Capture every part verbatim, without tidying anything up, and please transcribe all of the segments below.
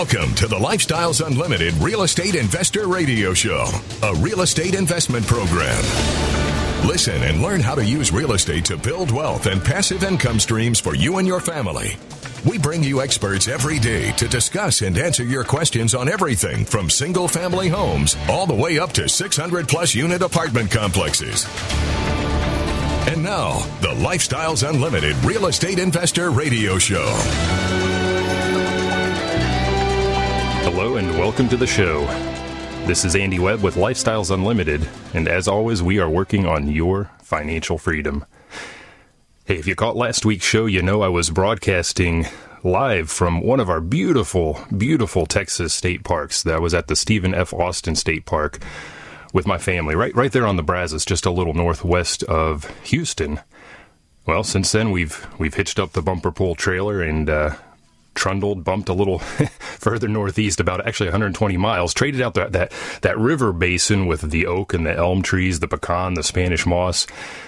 Welcome to the Lifestyles Unlimited Real Estate Investor Radio Show, a real estate investment program. Listen and learn how to use real estate to build wealth and passive income streams for you and your family. We bring you experts every day to discuss and answer your questions on everything from single-family homes all the way up to six hundred plus unit apartment complexes. And now, the Lifestyles Unlimited Real Estate Investor Radio Show. Hello and welcome to the show. This is Andy Webb with Lifestyles Unlimited, and as always, we are working on your financial freedom. Hey, if you caught last week's show, you know I was broadcasting live from one of our beautiful, beautiful Texas state parks. That was at the Stephen F. Austin State Park with my family, right right there on the Brazos, just a little northwest of Houston. Well, since then, we've we've hitched up the bumper pull trailer and uh, trundled, bumped a little further northeast, about actually one hundred twenty miles, traded out that, that, that river basin with the oak and the elm trees, the pecan, the Spanish moss,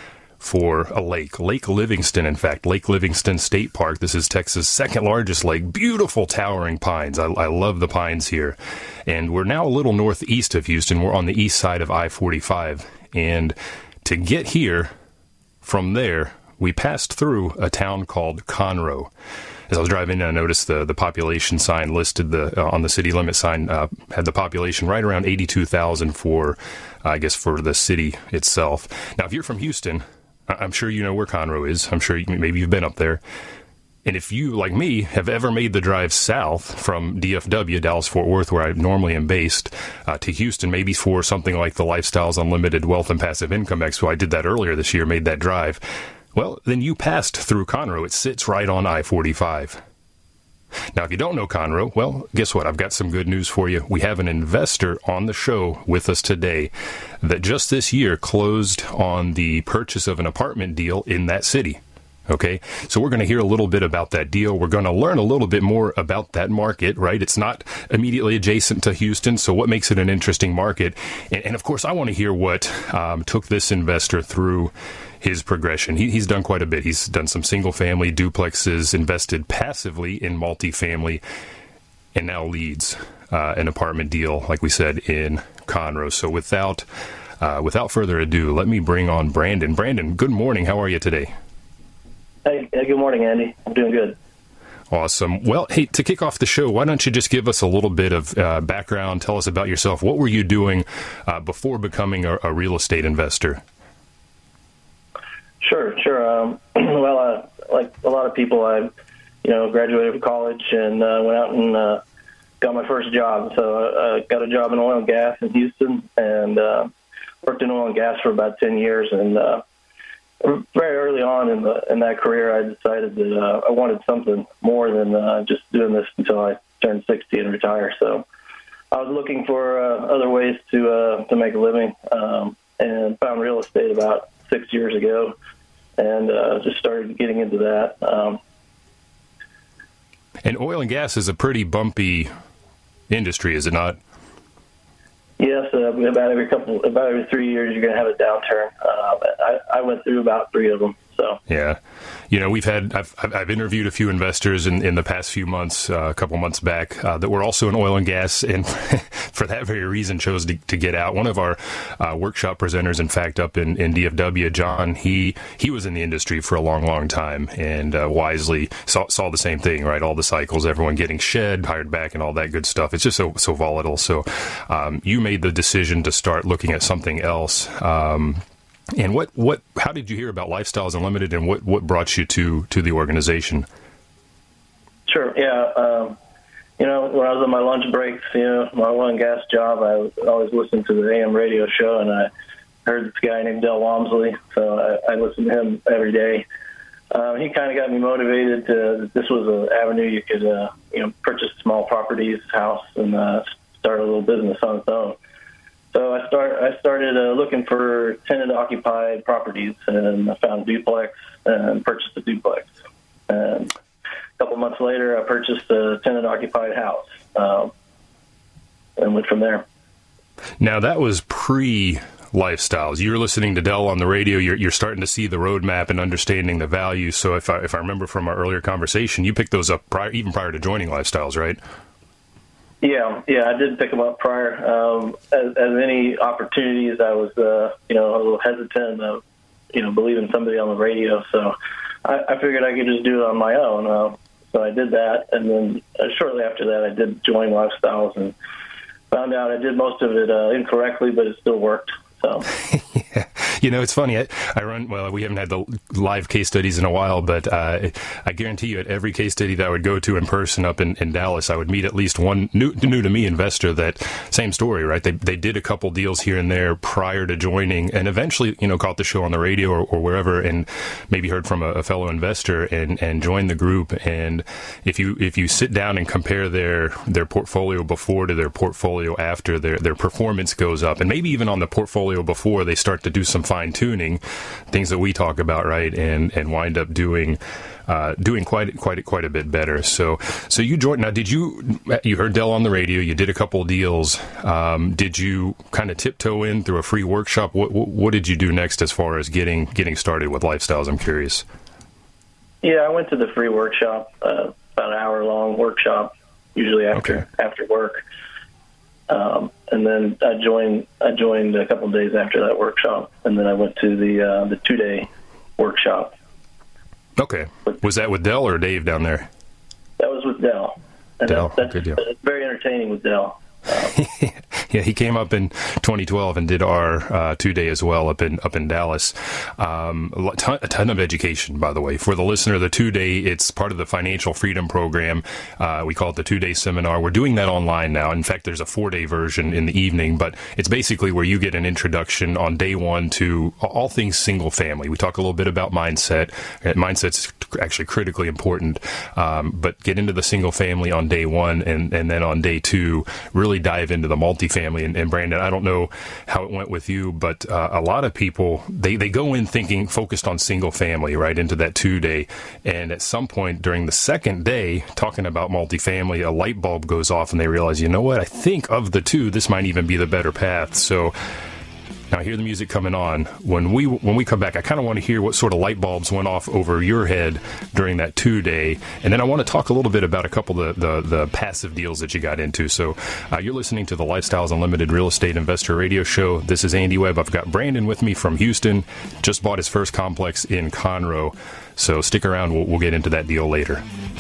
for a lake. Lake Livingston, in fact, Lake Livingston State Park. This is Texas' second largest lake. Beautiful towering pines. I, I love the pines here. And we're now a little northeast of Houston. We're on the east side of I forty-five. And to get here from there, we passed through a town called Conroe. As I was driving in, I noticed the, the population sign listed the uh, on the city limit sign uh, had the population right around eighty-two thousand for, uh, I guess, for the city itself. Now, if you're from Houston, I'm sure you know where Conroe is. I'm sure you, maybe you've been up there. And if you, like me, have ever made the drive south from D F W, Dallas-Fort Worth, where I normally am based, uh, to Houston, maybe for something like the Lifestyles Unlimited Wealth and Passive Income Expo, I did that earlier this year, made that drive. Well, then you passed through Conroe. It sits right on I forty-five. Now, if you don't know Conroe, well, guess what? I've got some good news for you. We have an investor on the show with us today that just this year closed on the purchase of an apartment deal in that city. Okay, so we're going to hear a little bit about that deal. We're going to learn a little bit more about that market, right? It's not immediately adjacent to Houston, so what makes it an interesting market? And, and of course, I want to hear what um, took this investor through his progression. He, he's done quite a bit. He's done some single-family duplexes, invested passively in multifamily, and now leads uh, an apartment deal, like we said, in Conroe. So without uh, without further ado, let me bring on Brandon. Brandon, good morning. How are you today? Hey, hey, good morning, Andy. I'm doing good. Awesome. Well, hey, to kick off the show, why don't you just give us a little bit of uh, background, tell us about yourself. What were you doing uh, before becoming a, a real estate investor? Sure, sure. Um, well, uh, like a lot of people, I, you know, graduated from college and uh, went out and uh, got my first job. So I uh, got a job in oil and gas in Houston and uh, worked in oil and gas for about ten years. And uh, very early on in the in that career, I decided that uh, I wanted something more than uh, just doing this until I turned sixty and retire. So I was looking for uh, other ways to uh, to make a living um, and found real estate about six years ago. And uh, just started getting into that. Um, and oil and gas is a pretty bumpy industry, is it not? Yes, uh, about every couple, about every three years, you're going to have a downturn. Uh, I, I went through about three of them. So yeah, you know, we've had I've I've interviewed a few investors in, in the past few months, uh, a couple months back, uh, that were also in oil and gas, and for that very reason chose to, to get out. One of our uh, workshop presenters, in fact, up in, in D F W, John, he he was in the industry for a long, long time, and uh, wisely saw saw the same thing, right? All the cycles, everyone getting shed, hired back, and all that good stuff. It's just so so volatile. So um, you made the decision to start looking at something else. Um, And what, what, how did you hear about Lifestyles Unlimited, and what, what brought you to, to the organization? Sure. Yeah. Um, you know, when I was on my lunch breaks, you know, my oil and gas job, I was always listened to the A M radio show, and I heard this guy named Del Walmsley. So I, I listened to him every day. Uh, he kind of got me motivated to, this was an avenue you could, uh, you know, purchase small properties, house, and uh, start a little business on its own. So I start. I started uh, looking for tenant-occupied properties, and I found duplex and purchased a duplex. And a couple months later, I purchased a tenant-occupied house, um, and went from there. Now, that was pre-Lifestyles. You're listening to Del on the radio. You're, you're starting to see the roadmap and understanding the value. So if I, if I remember from our earlier conversation, you picked those up prior, even prior to joining Lifestyles, right? Yeah, yeah, I did pick them up prior. Um, as, as any opportunities, I was, uh, you know, a little hesitant of, you know, believing somebody on the radio. So I, I figured I could just do it on my own. Uh, so I did that, and then uh, shortly after that, I did join Lifestyles and found out I did most of it uh, incorrectly, but it still worked. So. Yeah. You know, it's funny. I, I run, well, we haven't had the live case studies in a while, but uh, I guarantee you at every case study that I would go to in person up in, in Dallas, I would meet at least one new, new to me investor that same story, right? They they did a couple deals here and there prior to joining and eventually, you know, caught the show on the radio or, or wherever and maybe heard from a, a fellow investor and, and joined the group. And if you if you sit down and compare their their portfolio before to their portfolio after, their their performance goes up. And maybe even on the portfolio before, they start to do some fine tuning, things that we talk about, right, and and wind up doing uh, doing quite quite quite a bit better. So so you joined. Now, did you you heard Del on the radio? You did a couple of deals. Um, did you kind of tiptoe in through a free workshop? What, what what did you do next as far as getting getting started with Lifestyles? I'm curious. Yeah, I went to the free workshop, uh, about an hour long workshop, usually after okay. after work. Um, and then I joined. I joined a couple of days after that workshop, and then I went to the uh, the two day workshop. Okay, was that with Del or Dave down there? That was with Del. And Del, that, that's, good deal. It's very entertaining with Del. Um, yeah, he came up in twenty twelve and did our uh, two day as well up in up in Dallas. Um, a, ton, a ton of education, by the way, for the listener. The two day, it's part of the Financial Freedom Program. Uh, we call it the two day seminar. We're doing that online now. In fact, there's a four day version in the evening, but it's basically where you get an introduction on day one to all things single family. We talk a little bit about mindset. Mindset's actually critically important, um, but get into the single family on day one, and and then on day two, really dive into the multifamily. And, and Brandon, I don't know how it went with you, but uh, a lot of people, they, they go in thinking focused on single family, right, into that two day. And at some point during the second day, talking about multifamily, a light bulb goes off and they realize, you know what, I think of the two, this might even be the better path. So now, I hear the music coming on. When we when we come back, I kind of want to hear what sort of light bulbs went off over your head during that two-day. And then I want to talk a little bit about a couple of the, the, the passive deals that you got into. So uh, you're listening to the Lifestyles Unlimited Real Estate Investor Radio Show. This is Andy Webb. I've got Brandon with me from Houston. Just bought his first complex in Conroe. So stick around. We'll, we'll get into that deal later.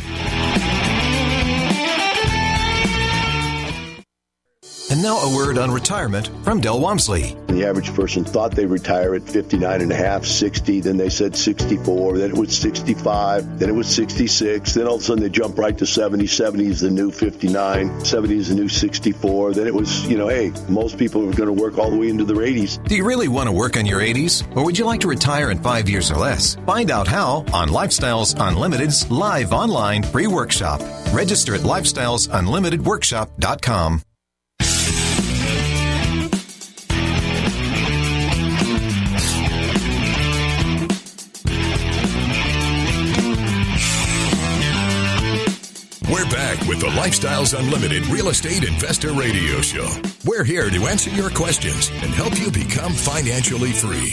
And now a word on retirement from Del Walmsley. The average person thought they'd retire at fifty-nine and a half, sixty, then they said sixty-four, then it was sixty-five, then it was sixty-six, then all of a sudden they jump right to seventy, seventy is the new fifty-nine, seventy is the new sixty-four, then it was, you know, hey, most people are going to work all the way into their eighties. Do you really want to work in your eighties? Or would you like to retire in five years or less? Find out how on Lifestyles Unlimited's live online free workshop. Register at lifestyles unlimited workshop dot com. We're back with the Lifestyles Unlimited Real Estate Investor Radio Show. We're here to answer your questions and help you become financially free.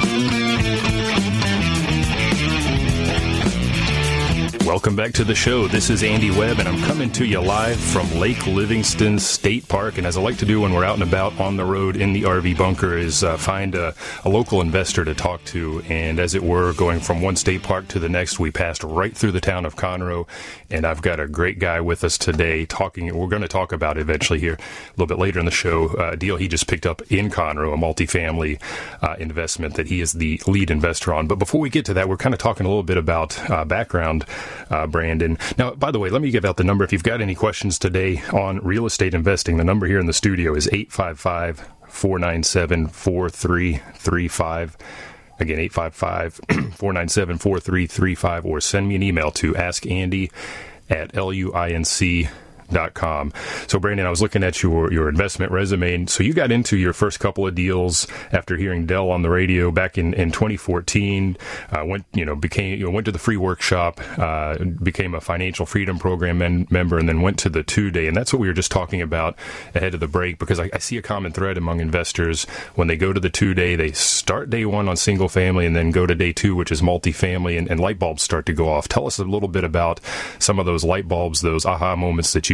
Welcome back to the show. This is Andy Webb, and I'm coming to you live from Lake Livingston State Park. And as I like to do when we're out and about on the road in the R V bunker is uh, find a, a local investor to talk to. And as it were, going from one state park to the next, we passed right through the town of Conroe. And I've got a great guy with us today talking. We're going to talk about eventually here a little bit later in the show, a deal he just picked up in Conroe, a multifamily uh, investment that he is the lead investor on. But before we get to that, we're kind of talking a little bit about uh, background. Uh, Brandon. Now, by the way, let me give out the number. If you've got any questions today on real estate investing, the number here in the studio is eight five five, four nine seven, four three three five. Again, eight five five, four nine seven, four three three five, or send me an email to askandy at luinc dot com. So, Brandon, I was looking at your, your investment resume. So you got into your first couple of deals after hearing Del on the radio back in, in twenty fourteen, uh, went, you know, became, you know, went to the free workshop, uh, became a Financial Freedom Program men- member, and then went to the two day. And that's what we were just talking about ahead of the break, because I, I see a common thread among investors. When they go to the two day, they start day one on single family and then go to day two, which is multifamily, and, and light bulbs start to go off. Tell us a little bit about some of those light bulbs, those aha moments that you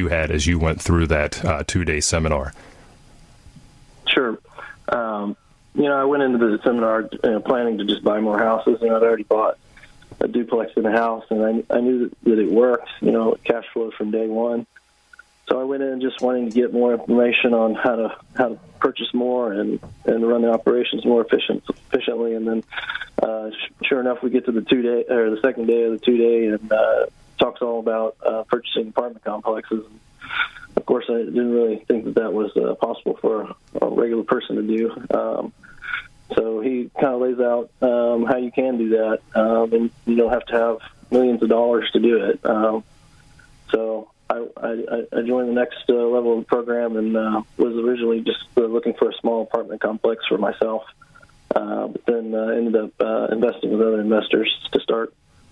you had as you went through that uh, two-day seminar? Sure. Um, you know, I went into the seminar uh, planning to just buy more houses, and I'd already bought a duplex in a house, and I, I knew that, that it worked, you know, cash flow from day one. So I went in just wanting to get more information on how to how to purchase more and, and run the operations more efficient, efficiently. And then, uh, sure enough, we get to the two day or the second day of the two day, and uh, talks all about uh, purchasing apartment complexes. And of course, I didn't really think that that was uh, possible for a regular person to do. Um, so he kind of lays out um, how you can do that, um, and you don't have to have millions of dollars to do it. Um, so. I, I, I joined the next uh, level of the program and uh, was originally just uh, looking for a small apartment complex for myself, uh, but then uh, ended up uh, investing with other investors to start.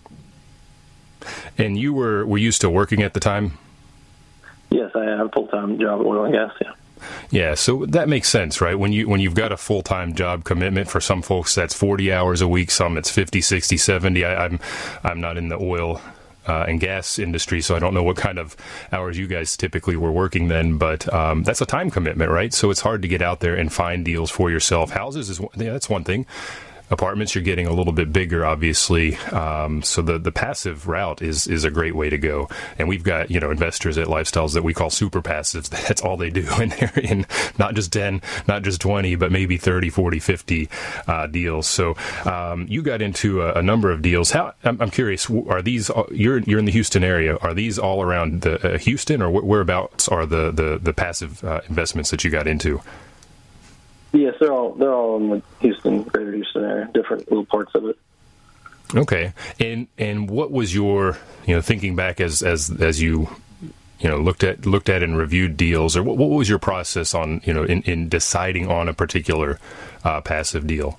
And you were were you still working at the time? Yes, I had a full-time job at oil and gas, yeah. Yeah, so that makes sense, right? When you when you've got a full-time job commitment, for some folks that's forty hours a week, some it's fifty, sixty, seventy. I, I'm I'm not in the oil Uh, and gas industry, so I don't know what kind of hours you guys typically were working then, but um, that's a time commitment, right? So it's hard to get out there and find deals for yourself. Houses is yeah, that's one thing. Apartments, you're getting a little bit bigger, obviously. Um, so the, the passive route is is a great way to go. And we've got, you know, investors at Lifestyles that we call super passives. That's all they do. And they're in not just ten, not just twenty, but maybe thirty, forty, fifty uh, deals. So um, you got into a, a number of deals. How I'm, I'm curious, are these, you're you're in the Houston area, are these all around the uh, Houston, or whereabouts are the, the, the passive uh, investments that you got into? Yes, they're all they're all in the Houston, greater Houston area, different little parts of it. Okay, and and what was your, you know, thinking back as as as you you know looked at looked at and reviewed deals, or what, what was your process on, you know, in, in deciding on a particular uh, passive deal?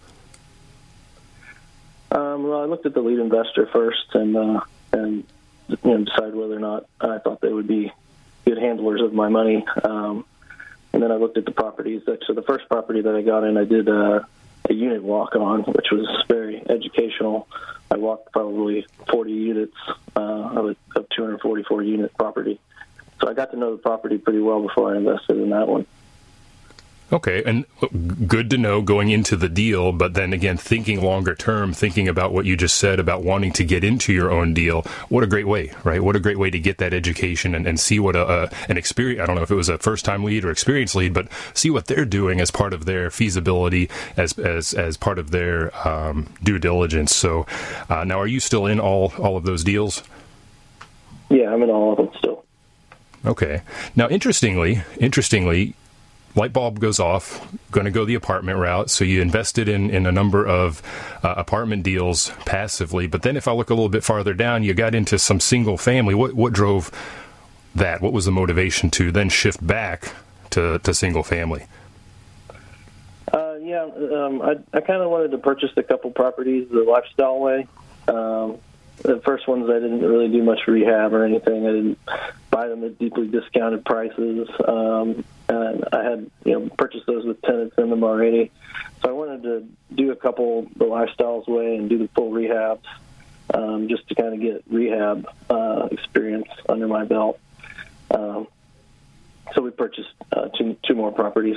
Um, well, I looked at the lead investor first, and uh, and you know, decided whether or not I thought they would be good handlers of my money. Um, And then I looked at the properties. So the first property that I got in, I did a, a unit walk on, which was very educational. I walked probably forty units uh, of a of two hundred forty-four unit property. So I got to know the property pretty well before I invested in that one. Okay, and good to know going into the deal, but then again, thinking longer term, thinking about what you just said about wanting to get into your own deal. What a great way, right? What a great way to get that education and, and see what a, a an experience, I don't know if it was a first-time lead or experienced lead, but see what they're doing as part of their feasibility, as as as part of their um, due diligence. So uh, now, are you still in all, all of those deals? Yeah, I'm in all of them still. Okay. Now, interestingly, interestingly, light bulb goes off, going to go the apartment route. So you invested in, in a number of uh, apartment deals passively. But then if I look a little bit farther down, you got into some single family. What what drove that? What was the motivation to then shift back to, to single family? Uh, yeah, um, I, I kind of wanted to purchase a couple properties the lifestyle way. Um, the first ones, I didn't really do much rehab or anything. I didn't buy them at deeply discounted prices. Um, and I had, you know, purchased those with tenants in them already. So I wanted to do a couple the lifestyles way and do the full rehabs, um, just to kind of get rehab uh, experience under my belt. Um, so we purchased uh, two two more properties.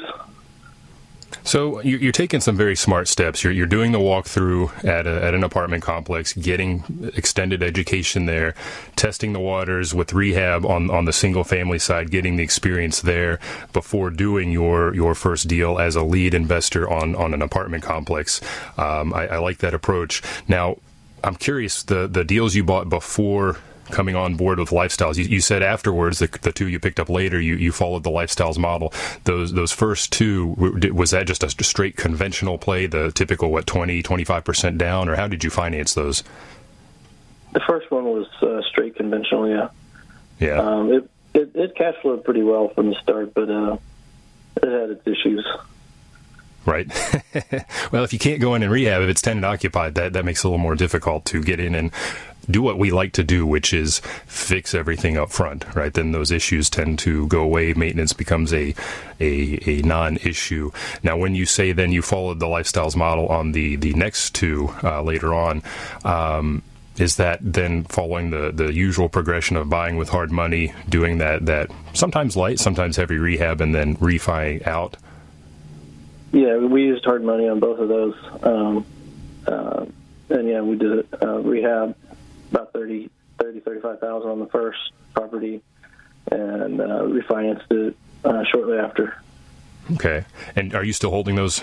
So you're taking some very smart steps. You're you're doing the walkthrough at a, at an apartment complex, getting extended education there, testing the waters with rehab on, on the single family side, getting the experience there before doing your, your first deal as a lead investor on, on an apartment complex. Um, I, I like that approach. Now, I'm curious, the, the deals you bought before coming on board with Lifestyles, you, you said afterwards, the, the two you picked up later, you, you followed the Lifestyles model. Those those first two, was that just a straight conventional play, the typical, what, twenty, twenty-five percent down, or how did you finance those? The first one was uh, straight conventional, yeah. Yeah. Um, it, it, it cash flowed pretty well from the start, but uh, it had its issues. Right. Well, if you can't go in and rehab, if it's tenant occupied, that, that makes it a little more difficult to get in and do what we like to do, which is fix everything up front, right? Then those issues tend to go away. Maintenance becomes a a, a non-issue. Now, when you say then you followed the Lifestyles model on the, the next two uh, later on, um, is that then following the, the usual progression of buying with hard money, doing that, that sometimes light, sometimes heavy rehab, and then refi out? Yeah, we used hard money on both of those. Um, uh, and, yeah, we did uh, rehab about thirty, thirty, thirty-five thousand on the first property and uh, refinanced it uh, shortly after. Okay. And are you still holding those?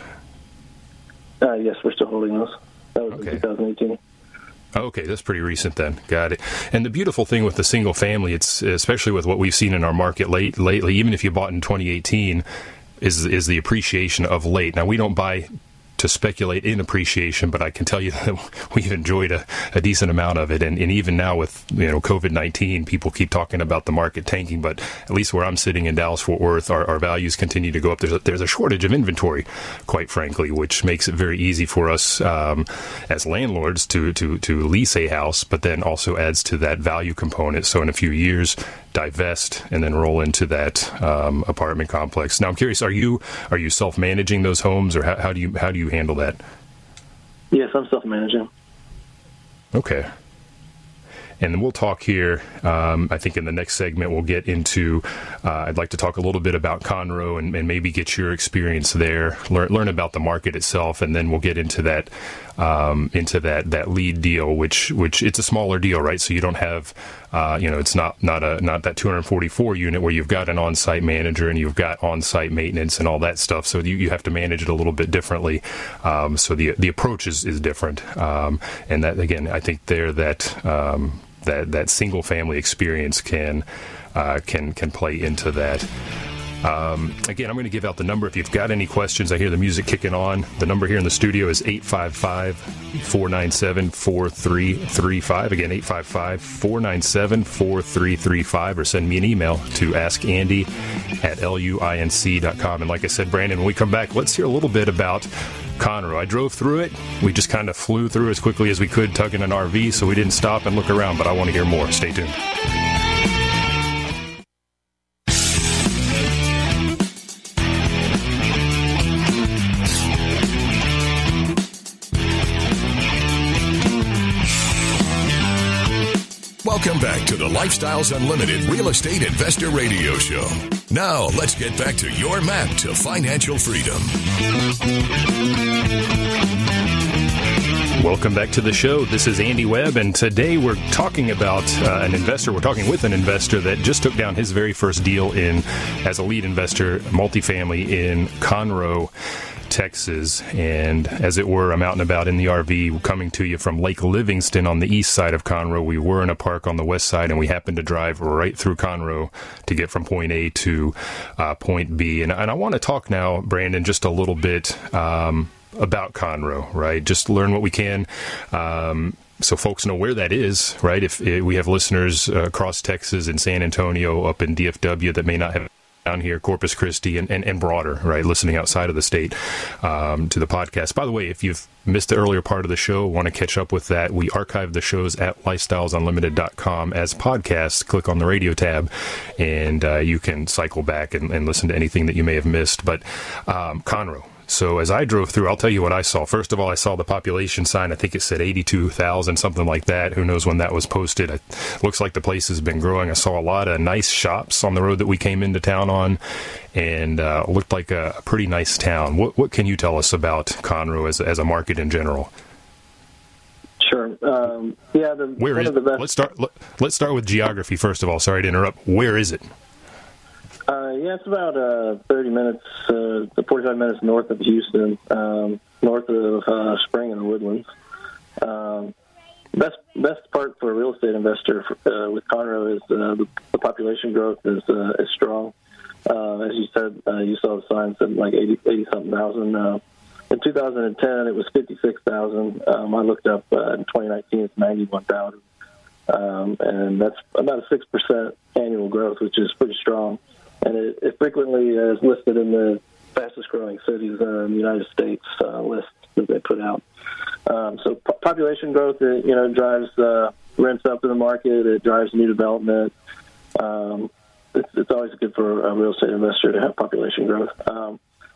Uh, yes, we're still holding those. That was okay. in twenty eighteen. Okay, that's pretty recent then. Got it. And the beautiful thing with the single family, it's especially with what we've seen in our market late lately, even if you bought in twenty eighteen, is is the appreciation of late. Now, we don't buy to speculate in appreciation, but I can tell you that we've enjoyed a, a decent amount of it. And, and even now with, you know, COVID nineteen, people keep talking about the market tanking, but at least where I'm sitting in Dallas-Fort Worth, our, our values continue to go up. There's a, there's a shortage of inventory, quite frankly, which makes it very easy for us um, as landlords to, to, to lease a house, but then also adds to that value component. So in a few years, divest and then roll into that um, apartment complex. Now, I'm curious, are you are you self-managing those homes, or how, how do you how do you handle that? Yes, I'm self-managing. Okay. And then we'll talk here, um, I think in the next segment, we'll get into, uh, I'd like to talk a little bit about Conroe and, and maybe get your experience there, learn, learn about the market itself, and then we'll get into that, um, into that, that lead deal, which, which it's a smaller deal, right? So you don't have, uh, you know, it's not, not a, not that two hundred forty-four unit where you've got an on-site manager and you've got on-site maintenance and all that stuff. So you, you have to manage it a little bit differently. Um, so the, the approach is, is different. Um, and that, again, I think there that, um, that that single family experience can uh, can can play into that. Um, again, I'm going to give out the number. If you've got any questions, I hear the music kicking on. The number here in the studio is eight five five, four nine seven, four three three five. Again, eight five five, four nine seven, four three three five, or send me an email to askandy at luinc dot com. And like I said, Brandon, when we come back, let's hear a little bit about Conroe. I drove through it. We just kind of flew through as quickly as we could, tugging an R V, so we didn't stop and look around, but I want to hear more. Stay tuned. Welcome back to the Lifestyles Unlimited Real Estate Investor Radio Show. Now, let's get back to your map to financial freedom. Welcome back to the show. This is Andy Webb, and today we're talking about uh, an investor. We're talking with an investor that just took down his very first deal in as a lead investor, multifamily in Conroe, Texas. And as it were, I'm out and about in the R V coming to you from Lake Livingston on the east side of Conroe. We were in a park on the west side, and we happened to drive right through Conroe to get from point A to uh, point B. And, and I want to talk now, Brandon, just a little bit um, about Conroe, right? Just learn what we can. Um, so folks know where that is, right? If, if we have listeners uh, across Texas and San Antonio, up in D F W that may not have down here, Corpus Christi, and, and, and broader, right, listening outside of the state um, to the podcast. By the way, if you've missed the earlier part of the show, want to catch up with that, we archive the shows at lifestyles unlimited dot com as podcasts. Click on the radio tab, and uh, you can cycle back and, and listen to anything that you may have missed. But um, Conroe. So as I drove through, I'll tell you what I saw. First of all, I saw the population sign. I think it said eighty-two thousand, something like that. Who knows when that was posted? It looks like the place has been growing. I saw a lot of nice shops on the road that we came into town on, and uh, looked like a, a pretty nice town. What, what can you tell us about Conroe as, as a market in general? Sure. Um, yeah. The, Where is the best- Let's start. Let, let's start with geography first of all. Sorry to interrupt. Where is it? Uh, yeah, it's about uh, thirty minutes, uh, forty-five minutes north of Houston, um, north of uh, Spring and the Woodlands. Um, best best part for a real estate investor for, uh, with Conroe is uh, the, the population growth is uh, is strong. Uh, as you said, uh, you saw the sign said like eighty, eighty something thousand. Uh, in two thousand ten, it was fifty-six thousand. Um, I looked up uh, in twenty nineteen, it's ninety-one thousand, um, and that's about a six percent annual growth, which is pretty strong. And it, it frequently is listed in the fastest-growing cities uh, in the United States uh, list that they put out. Um, so po- population growth, it, you know, drives uh, rents up in the market. It drives new development. Um, it's, it's always good for a real estate investor to have population growth. Um,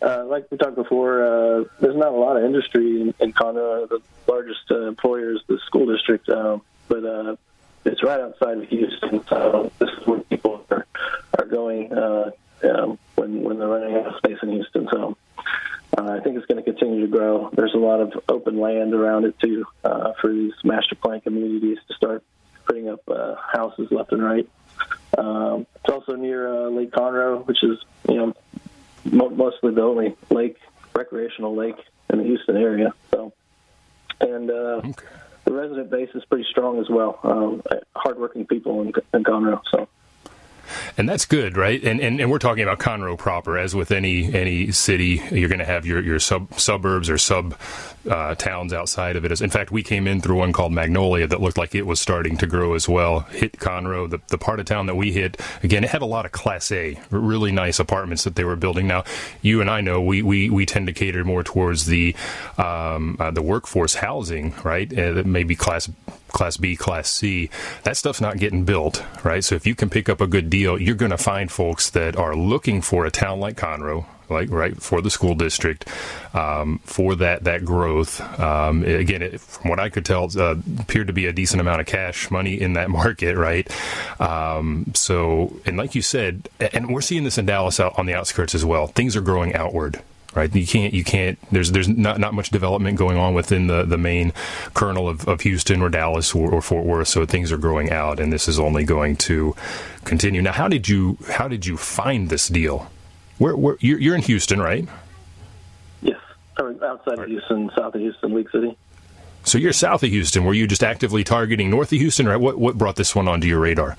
uh, like we talked before, uh, there's not a lot of industry in, in Conroe. The largest uh, employer is the school district, um, but uh, it's right outside of Houston. So this is where people are, are going uh, um, when when they're running out of space in Houston. So uh, I think it's going to continue to grow. There's a lot of open land around it too uh, for these master plan communities to start putting up uh, houses left and right. Um, it's also near uh, Lake Conroe, which is, you know, mo- mostly the only lake, recreational lake in the Houston area. So, and uh, okay. the resident base is pretty strong as well. Um, hardworking people in, in Conroe. So. And that's good, right? And, and and we're talking about Conroe proper. As with any any city, you're going to have your, your sub suburbs or sub uh, towns outside of it. In fact, we came in through one called Magnolia that looked like it was starting to grow as well. Hit Conroe, the, the part of town that we hit, again, it had a lot of Class A, really nice apartments that they were building. Now, you and I know we, we, we tend to cater more towards the um, uh, the workforce housing, right? Uh, maybe Class Class B, Class C. That stuff's not getting built, right? So if you can pick up a good deal, you're going to find folks that are looking for a town like Conroe, like right for the school district, um, for that that growth. Um, again, it, from what I could tell, uh, appeared to be a decent amount of cash money in that market, right? Um, so, and like you said, and we're seeing this in Dallas out on the outskirts as well. Things are growing outward. Right, you can't, you can't. There's, there's not, not much development going on within the, the main kernel of, of Houston or Dallas or, or Fort Worth. So things are growing out, and this is only going to continue. Now, how did you, how did you find this deal? Where, where you're, you're in Houston, right? Yes, I'm outside of Houston, south of Houston, League City. So you're south of Houston. Were you just actively targeting north of Houston, or what? What brought this one onto your radar?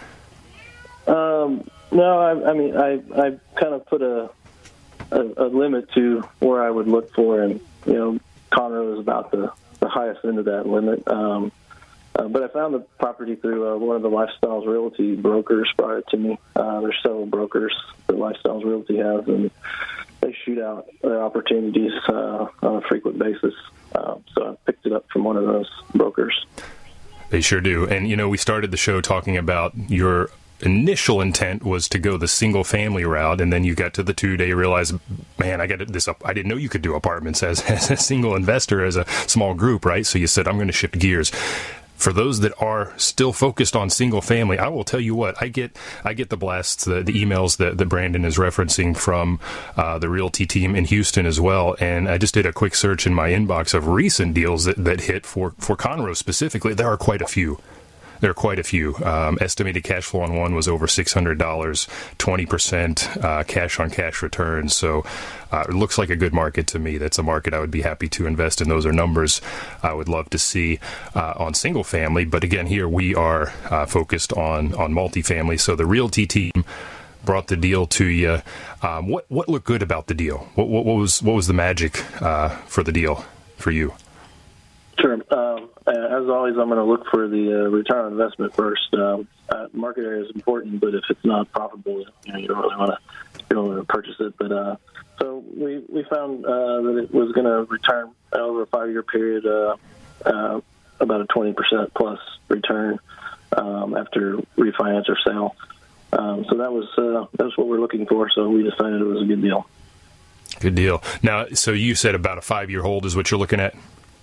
Um, no, I, I mean, I, I kind of put a. A, a limit to where I would look for, and you know, Conroe is about the, the highest end of that limit. Um, uh, but I found the property through uh, one of the Lifestyles Realty brokers brought it to me. Uh, there's several brokers that Lifestyles Realty has, and they shoot out their opportunities uh, on a frequent basis. Uh, so I picked it up from one of those brokers. They sure do. And you know, we started the show talking about your initial intent was to go the single family route, and then you got to the two day, realized, man, I got this up. I didn't know you could do apartments as, as a single investor, as a small group, right? So you said, I'm going to shift gears. For those that are still focused on single family, I will tell you what, I get I get the blasts, the, the emails that, that Brandon is referencing from uh, the Realty team in Houston as well. And I just did a quick search in my inbox of recent deals that, that hit for, for Conroe specifically. There are quite a few. There are quite a few. Um, estimated cash flow on one was over six hundred dollars, twenty percent uh, cash-on-cash returns. So uh, it looks like a good market to me. That's a market I would be happy to invest in. Those are numbers I would love to see uh, on single-family. But again, here we are uh, focused on, on multifamily. So the Realty team brought the deal to you. Um, what what looked good about the deal? What, what, what was what was the magic uh, for the deal for you? Sure. Um, as always, I'm going to look for the uh, return on investment first. Um, uh, market area is important, but if it's not profitable, you know, you don't really want to you don't want to purchase it. But uh, so we we found uh, that it was going to return over a five year period uh, uh, about a twenty percent plus return um, after refinance or sale. Um, so that was uh, that was what we're looking for. So we decided it was a good deal. Good deal. Now, so you said about a five year hold is what you're looking at.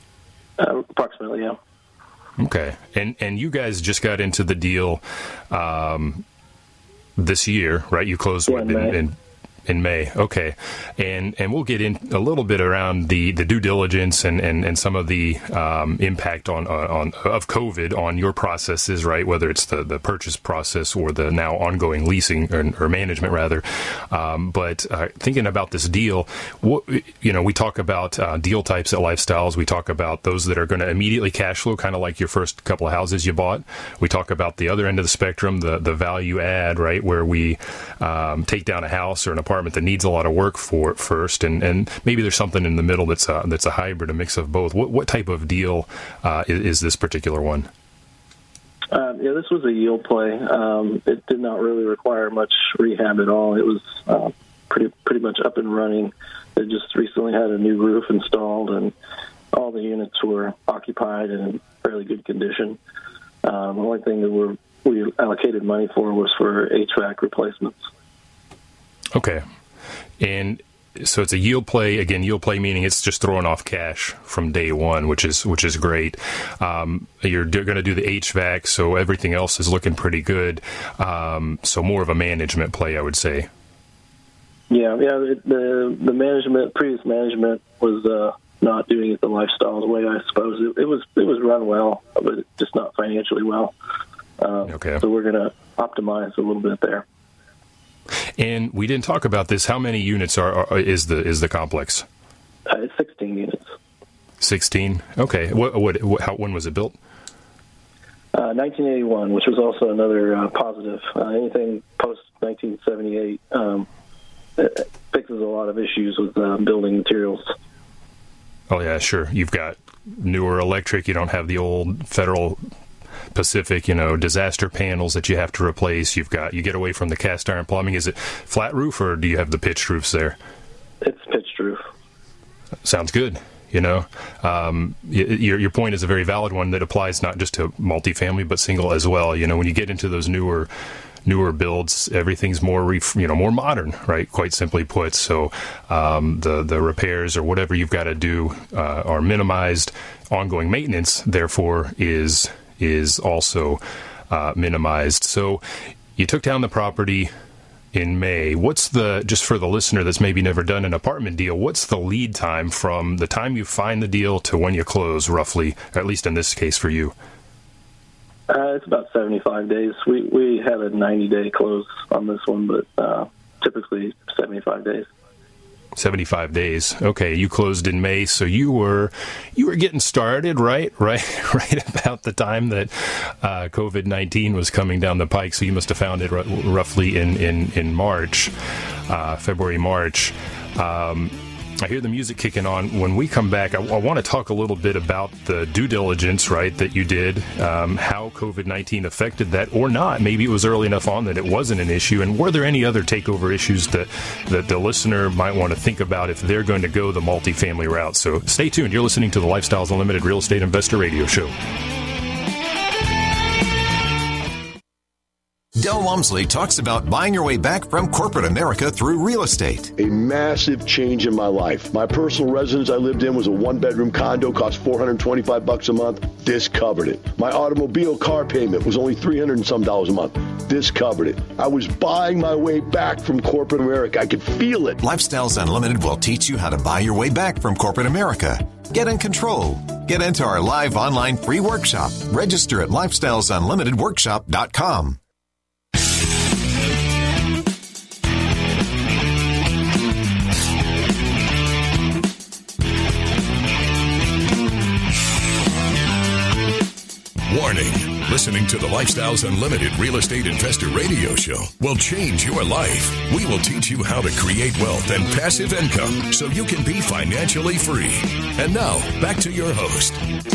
Uh, approximately, yeah. Okay, and and you guys just got into the deal um, this year, right? You closed yeah, what, in, in, May. in in May. Okay, and and we'll get in a little bit around the, the due diligence and, and, and some of the um, impact on on of COVID on your processes, right? Whether it's the, the purchase process or the now ongoing leasing or, or management rather. Um, but uh, thinking about this deal, what, you know, we talk about uh, deal types at Lifestyles. We talk about those that are going to immediately cash flow, kind of like your first couple of houses you bought. We talk about the other end of the spectrum, the the value add, right, where we um, take down a house or an apartment that needs a lot of work for it first, and, and maybe there's something in the middle that's a, that's a hybrid, a mix of both. What what type of deal uh, is, is this particular one? Uh, yeah, this was a yield play. Um, it did not really require much rehab at all. It was uh, pretty pretty much up and running. They just recently had a new roof installed, and all the units were occupied and in fairly good condition. Um, the only thing that we're, we allocated money for was for H V A C replacements. Okay. And so it's a yield play. Again, yield play meaning it's just throwing off cash from day one, which is which is great. Um, you're going to do the H V A C, so everything else is looking pretty good. Um, so more of a management play, I would say. Yeah, yeah. The the, the management, previous management, was uh, not doing it the Lifestyles way. I suppose it, it was it was run well, but just not financially well. Uh, okay. So we're going to optimize a little bit there. And we didn't talk about this. How many units are, are is the is the complex? Uh, it's sixteen units. Sixteen. Okay. What what, what how when was it built? Uh, nineteen eighty-one, which was also another uh, positive. Uh, anything post nineteen seventy-eight um, it fixes a lot of issues with uh, building materials. Oh yeah, sure. You've got newer electric. You don't have the old Federal Pacific, you know, disaster panels that you have to replace. You've got you get away from the cast iron plumbing. Is it flat roof or do you have the pitched roofs there? It's pitched roof. Sounds good. You know, um, your your point is a very valid one that applies not just to multifamily but single as well. You know, when you get into those newer newer builds, everything's more ref, you know more modern, right? Quite simply put. So um, the the repairs or whatever you've got to do uh, are minimized. Ongoing maintenance, therefore, is is also uh, minimized. So you took down the property in May. What's the, just for the listener that's maybe never done an apartment deal, what's the lead time from the time you find the deal to when you close, roughly, at least in this case for you? Uh, it's about seventy-five days. We we had a ninety-day close on this one, but uh, typically seventy-five days. seventy-five days. Okay, you closed in May, so you were you were getting started, right? Right, right about the time that uh, COVID nineteen was coming down the pike. So you must have found it r- roughly in in in March, uh, February, March. Um, I hear the music kicking on. When we come back, I, I want to talk a little bit about the due diligence, right, that you did, um, how COVID nineteen affected that or not. Maybe it was early enough on that it wasn't an issue. And were there any other takeover issues that, that the listener might want to think about if they're going to go the multifamily route? So stay tuned. You're listening to the Lifestyles Unlimited Real Estate Investor Radio Show. Del Walmsley talks about buying your way back from corporate America through real estate. A massive change in my life. My personal residence I lived in was a one-bedroom condo, cost four hundred twenty-five bucks a month. This covered it. My automobile car payment was only three hundred and some dollars a month. This covered it. I was buying my way back from corporate America. I could feel it. Lifestyles Unlimited will teach you how to buy your way back from corporate America. Get in control. Get into our live online free workshop. Register at lifestyles unlimited workshop dot com. Warning, listening to the Lifestyles Unlimited Real Estate Investor Radio Show will change your life. We will teach you how to create wealth and passive income so you can be financially free. And now, back to your host.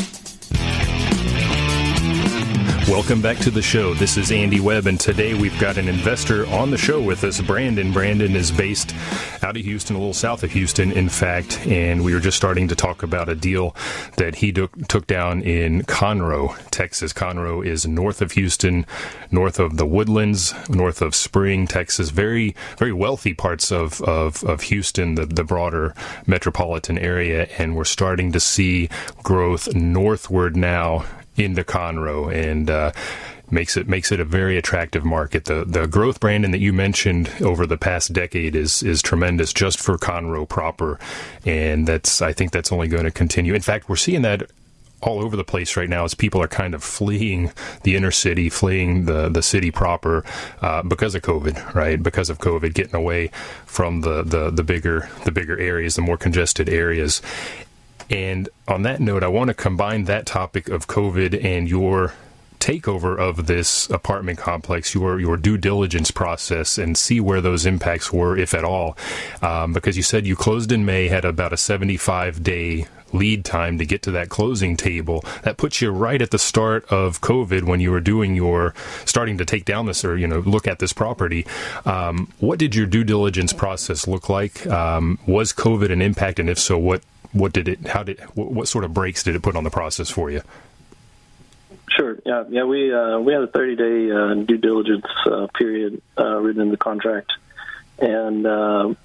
Welcome back to the show. This is Andy Webb, and today we've got an investor on the show with us, Brandon. Brandon is based out of Houston, a little south of Houston, in fact, and we were just starting to talk about a deal that he took, took down in Conroe, Texas. Conroe is north of Houston, north of the Woodlands, north of Spring, Texas. Very, very wealthy parts of, of, of Houston, the, the broader metropolitan area, and we're starting to see growth northward now into Conroe, and uh, makes it makes it a very attractive market. The the growth, Brandon, that you mentioned over the past decade is is tremendous just for Conroe proper, and that's I think that's only going to continue. In fact, we're seeing that all over the place right now as people are kind of fleeing the inner city, fleeing the, the city proper uh, because of COVID, right? Because of COVID, getting away from the, the, the bigger the bigger areas, the more congested areas. And on that note, I want to combine that topic of COVID and your takeover of this apartment complex, your your due diligence process, and see where those impacts were, if at all. Um, because you said you closed in May, had about a seventy-five day lead time to get to that closing table. That puts you right at the start of COVID when you were doing your, starting to take down this or, you know, look at this property. Um, what did your due diligence process look like? Um, was COVID an impact? And if so, what What did it, how did, what, what sort of brakes did it put on the process for you? Sure. Yeah. Yeah. We, uh, we had a thirty day uh, due diligence uh, period uh, written in the contract. And uh,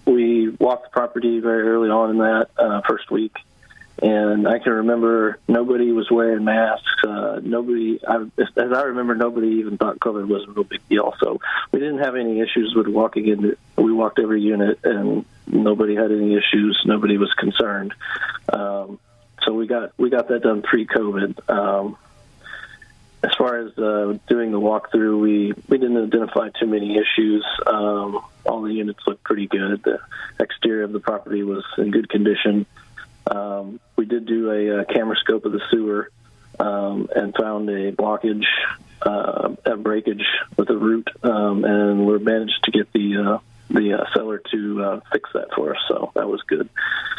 we walked the property very early on in that uh, first week. And I can remember nobody was wearing masks. Uh, nobody, I, as I remember, nobody even thought COVID was a real big deal. So we didn't have any issues with walking in. We walked every unit, and nobody had any issues. Nobody was concerned. Um, so we got we got that done pre-COVID. Um, as far as uh, doing the walkthrough, we, we didn't identify too many issues. Um, all the units looked pretty good. The exterior of the property was in good condition. Um, we did do a, a camera scope of the sewer um, and found a blockage, uh, a breakage with a root, um, and we managed to get the uh, the uh, seller to uh, fix that for us. So that was good.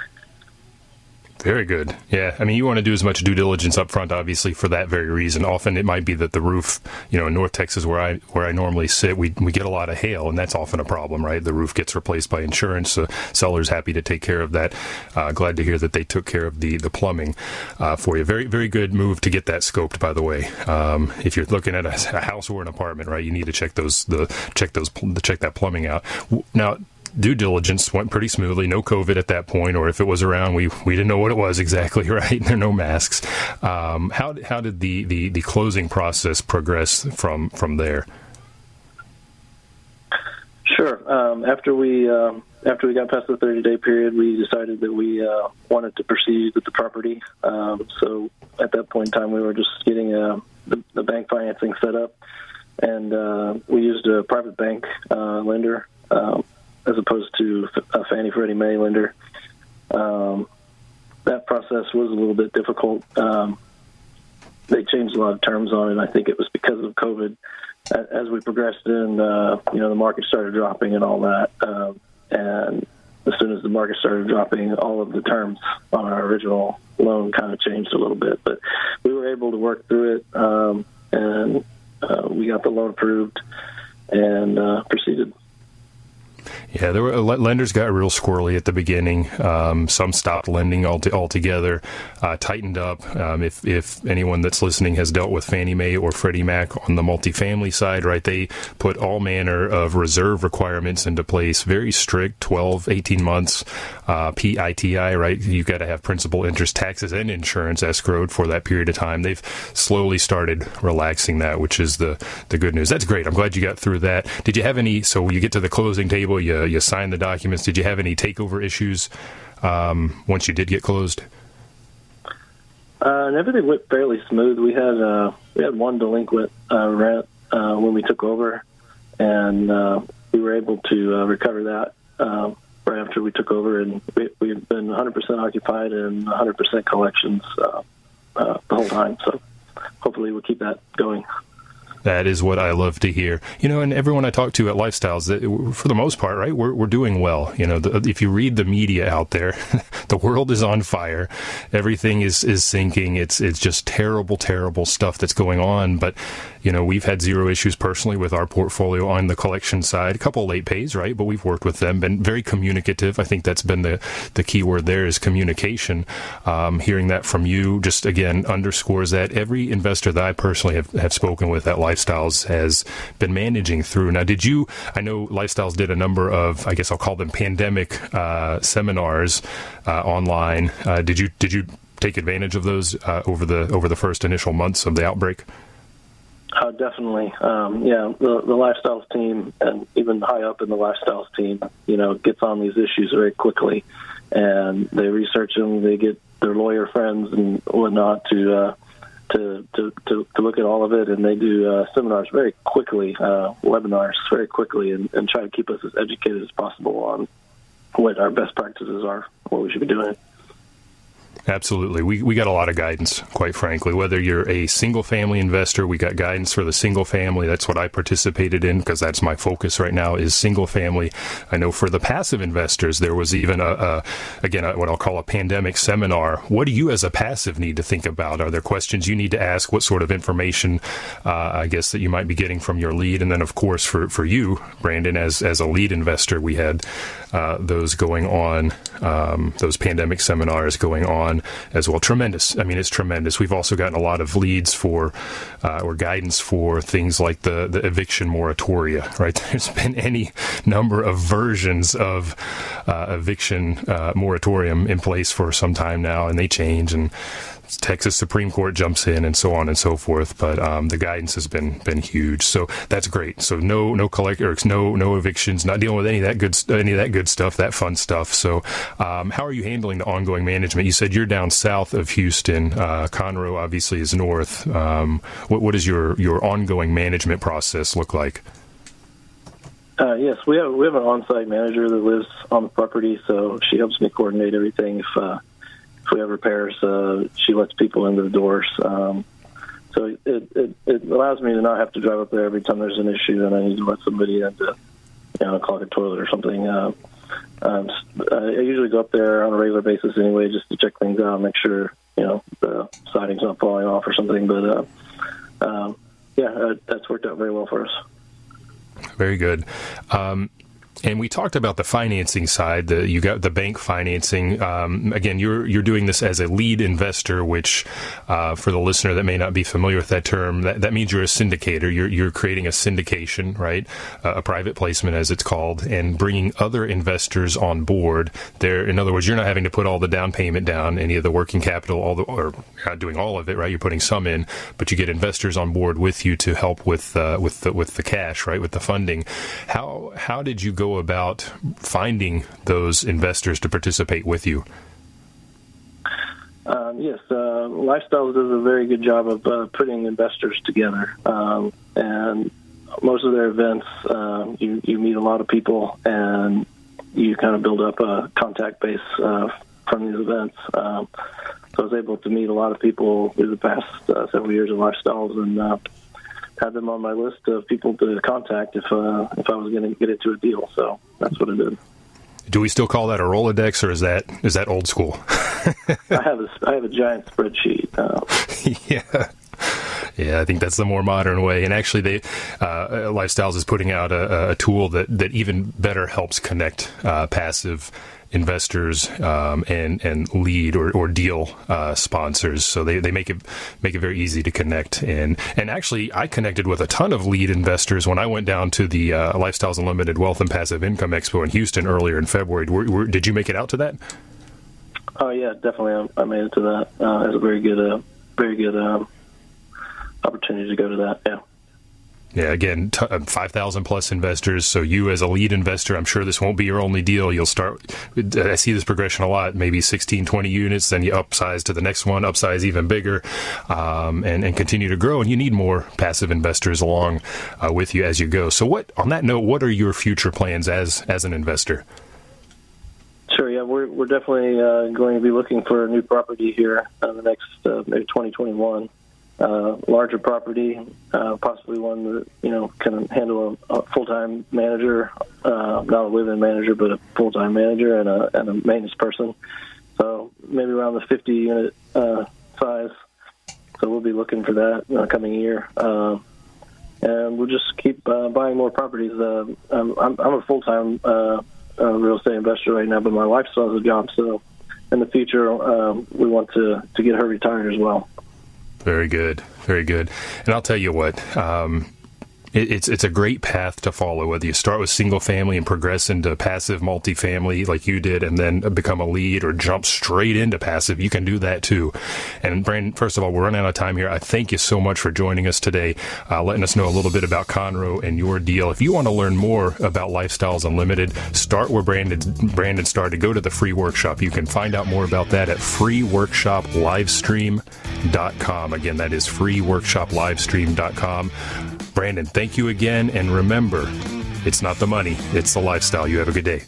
Very good. Yeah. I mean, you want to do as much due diligence up front, obviously, for that very reason. Often it might be that the roof, you know, in North Texas where I where I normally sit, we we get a lot of hail, and that's often a problem, right? The roof gets replaced by insurance. The seller's happy to take care of that. Uh, glad to hear that they took care of the, the plumbing uh, for you. Very, very good move to get that scoped, by the way. Um, if you're looking at a, a house or an apartment, right, you need to check those, the check those, check that plumbing out. Now, due diligence went pretty smoothly. No COVID at that point, or if it was around, we we didn't know what it was exactly, right? There are no masks. Um, how how did the, the, the closing process progress from from there? Sure. Um, after we um, after we got past the thirty day period, we decided that we uh, wanted to proceed with the property. Um, so at that point in time, we were just getting uh, the, the bank financing set up, and uh, we used a private bank uh, lender. Um, as opposed to a Fannie Freddie Mae lender. Um, that process was a little bit difficult. Um, they changed a lot of terms on it. I think it was because of COVID. As we progressed in, uh, you know, the market started dropping and all that. Um, and as soon as the market started dropping, all of the terms on our original loan kind of changed a little bit. But we were able to work through it, um, and uh, we got the loan approved and uh, proceeded. Yeah, there were lenders got real squirrely at the beginning. Um, some stopped lending alto- altogether, uh, tightened up. Um, if if anyone that's listening has dealt with Fannie Mae or Freddie Mac on the multifamily side, right, they put all manner of reserve requirements into place, very strict, twelve, eighteen months, uh, P I T I, right? You've got to have principal, interest, taxes, and insurance escrowed for that period of time. They've slowly started relaxing that, which is the, the good news. That's great. I'm glad you got through that. Did you have any, so you get to the closing table, you you signed the documents. Did you have any takeover issues um, once you did get closed? Uh, and everything went fairly smooth. We had uh, we had one delinquent uh, rent uh, when we took over, and uh, we were able to uh, recover that uh, right after we took over. And we, we've been one hundred percent occupied and one hundred percent collections uh, uh, the whole time. So hopefully we'll keep that going. That is what I love to hear. You know, and everyone I talk to at Lifestyles, for the most part, right, we're we're doing well. You know, the, if you read the media out there, the world is on fire. Everything is, is sinking. It's it's just terrible, terrible stuff that's going on. But, you know, we've had zero issues personally with our portfolio on the collection side. A couple of late pays, right, but we've worked with them, been very communicative. I think that's been the, the key word there is communication. Um, hearing that from you just, again, underscores that every investor that I personally have, have spoken with at Lifestyles has been managing through. Now, did you, I know Lifestyles did a number of, I guess I'll call them pandemic uh, seminars uh, online. Uh, did you did you take advantage of those uh, over the over the first initial months of the outbreak? Uh, definitely. Um, yeah, the, the Lifestyles team, and even high up in the Lifestyles team, you know, gets on these issues very quickly, and they research them. They get their lawyer friends and whatnot to uh, to, to to to look at all of it, and they do uh, seminars very quickly, uh, webinars very quickly, and, and try to keep us as educated as possible on what our best practices are, what we should be doing. Absolutely. We we got a lot of guidance, quite frankly. Whether you're a single-family investor, we got guidance for the single family. That's what I participated in because that's my focus right now is single family. I know for the passive investors, there was even, a, a again, a, what I'll call a pandemic seminar. What do you as a passive need to think about? Are there questions you need to ask? What sort of information, uh, I guess, that you might be getting from your lead? And then, of course, for, for you, Brandon, as, as a lead investor, we had uh, those going on, um, those pandemic seminars going on on as well. Tremendous. I mean, it's tremendous. We've also gotten a lot of leads for uh, or guidance for things like the, the eviction moratoria, right? There's been any number of versions of uh, eviction uh, moratorium in place for some time now, and they change, and Texas Supreme Court jumps in, and so on and so forth. But um, the guidance has been been huge, so that's great. So no no collect or no no evictions, not dealing with any of that good any of that good stuff, that fun stuff. So um, how are you handling the ongoing management? You said you're down south of Houston. Uh, Conroe obviously is north. Um, what what does your your ongoing management process look like? Uh, yes, we have we have an on-site manager that lives on the property, so she helps me coordinate everything. If uh, If we have repairs, uh, she lets people into the doors. Um, so it, it, it allows me to not have to drive up there every time there's an issue and I need to let somebody in to, you know, clog a toilet or something. Uh, um, I usually go up there on a regular basis anyway, just to check things out, make sure, you know, the siding's not falling off or something. But, uh, um, yeah, uh, that's worked out very well for us. Very good. Um, And we talked about the financing side. The, you got the bank financing. Um, again, you're you're doing this as a lead investor, which, uh, for the listener that may not be familiar with that term, that, that means you're a syndicator. You're you're creating a syndication, right? Uh, a private placement, as it's called, and bringing other investors on board. There, in other words, you're not having to put all the down payment down, any of the working capital, all the, or you're not doing all of it, right? You're putting some in, but you get investors on board with you to help with uh, with the with the cash, right? With the funding. How how did you go about finding those investors to participate with you? Um, yes, uh, Lifestyles does a very good job of uh, putting investors together, um, and most of their events, uh, you, you meet a lot of people, and you kind of build up a contact base uh, from these events. Um, so I was able to meet a lot of people through the past uh, several years of Lifestyles, and uh, had them on my list of people to contact if uh, if I was going to get into a deal. So that's what I did. Do we still call that a Rolodex, or is that is that old school? I have a I have a giant spreadsheet. Uh, yeah. Yeah, I think that's the more modern way. And actually, they uh, Lifestyles is putting out a, a tool that, that even better helps connect uh, passive investors um, and and lead or, or deal uh, sponsors. So they, they make it make it very easy to connect. And and actually, I connected with a ton of lead investors when I went down to the uh, Lifestyles Unlimited Wealth and Passive Income Expo in Houston earlier in February. Were, were, did you make it out to that? Oh yeah, definitely. I, I made it to that. Uh, it was a very good, uh, very good um, opportunity to go to that. Yeah. Yeah, again, t- five thousand plus investors. So you as a lead investor, I'm sure this won't be your only deal. You'll start, I see this progression a lot, maybe sixteen, twenty units, then you upsize to the next one, upsize even bigger, um, and, and continue to grow. And you need more passive investors along uh, with you as you go. So what, on that note, what are your future plans as, as an investor? Sure, yeah, we're we're definitely uh, going to be looking for a new property here in the next, uh, maybe twenty twenty-one. Uh, larger property, uh, possibly one that, you know, can handle a, a full-time manager, uh, not a live-in manager, but a full-time manager and a, and a maintenance person. So maybe around the fifty unit uh, size. So we'll be looking for that in the coming year. Uh, and we'll just keep uh, buying more properties. Uh, I'm, I'm, I'm a full-time uh, uh, real estate investor right now, but my wife still has a job. So in the future, um, we want to, to get her retired as well. Very good. Very good. And I'll tell you what, um, it, it's it's a great path to follow, whether you start with single family and progress into passive multifamily like you did and then become a lead, or jump straight into passive. You can do that too. And Brandon, first of all, we're running out of time here. I thank you so much for joining us today, uh, letting us know a little bit about Conroe and your deal. If you want to learn more about Lifestyles Unlimited, start where Brandon, Brandon started. Go to the free workshop. You can find out more about that at free workshop livestream dot com. Again, that is free workshop livestream dot com. Brandon, thank you again, and remember, it's not the money, it's the lifestyle. You have a good day.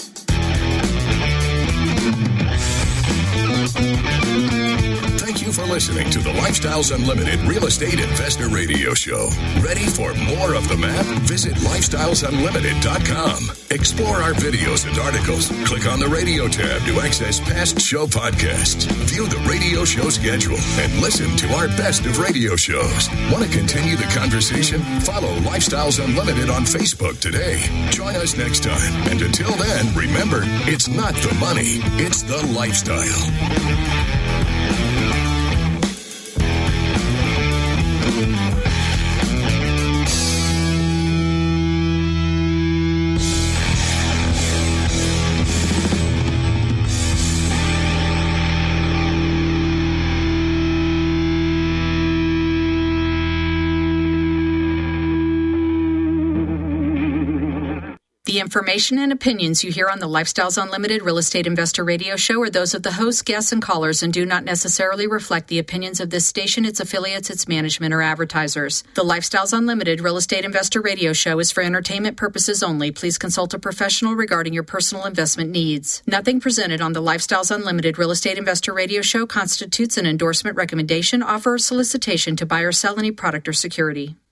Thank you for listening. listening to the Lifestyles Unlimited Real Estate Investor Radio Show. Ready for more of the map? Visit lifestyles unlimited dot com. Explore our videos and articles. Click on the radio tab to access past show podcasts. View the radio show schedule and listen to our best of radio shows. Want to continue the conversation? Follow Lifestyles Unlimited on Facebook today. Join us next time. And until then, remember, it's not the money, it's the lifestyle. The information and opinions you hear on the Lifestyles Unlimited Real Estate Investor Radio Show are those of the hosts, guests, and callers and do not necessarily reflect the opinions of this station, its affiliates, its management, or advertisers. The Lifestyles Unlimited Real Estate Investor Radio Show is for entertainment purposes only. Please consult a professional regarding your personal investment needs. Nothing presented on the Lifestyles Unlimited Real Estate Investor Radio Show constitutes an endorsement, recommendation, offer, or solicitation to buy or sell any product or security.